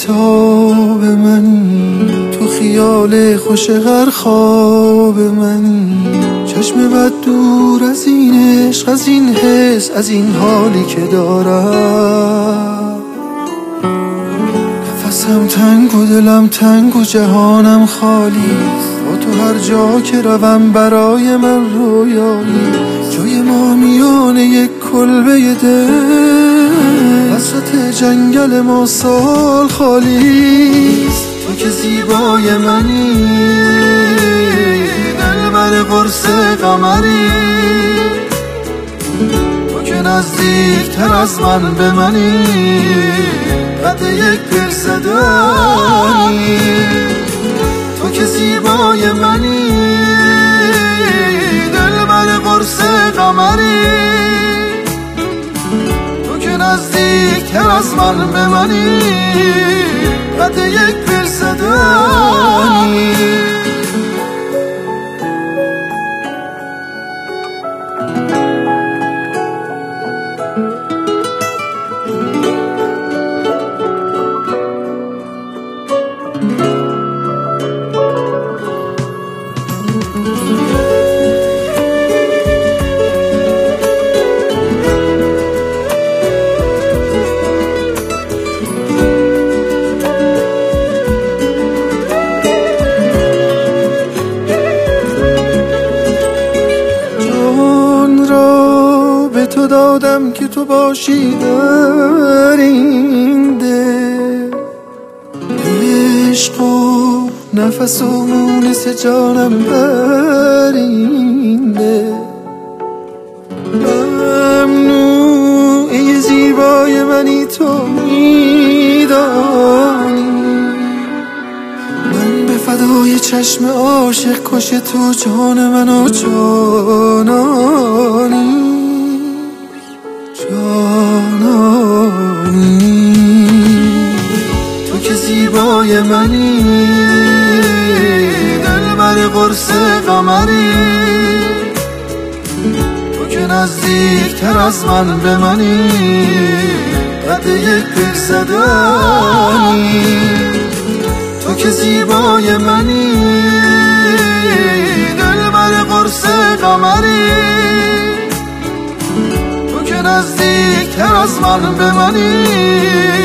بیتاب منی، تو خیال خوش غر خواب منی. چشم بد دور از این عشق، از این حس، از این حالی که دارم. نفسم تنگ و دلم تنگ و جهانم خالی، با تو هر جا که روم برای من رویایی. جای ما میانه یک کلبه دل، وسط جنگل ما سال خالیست. تو که زیبای منی، دلبر قرص قمری. تو که نزدیک تر از من به منی، قد یک پیرزدانی. تو که زیبای منی، دلبر قرص قمری. تو که نزدیک تر از من به منی، قد یک پیرزدانی. تو دادم که تو باشی در این دل، عشق و نفس و مونس جانم بر این دل. ممنوعه زیبای منی، تو میدانی من به فدای چشم عاشق کش تو جان من و جانانی. تو که زیبای منی، دلبر قرص قمری. تو که نزدیک تر از من به منی، قد یک پیرزدانی. تو که زیبای منی، دلبر قرص قمری. نزدیک تر از من به منی،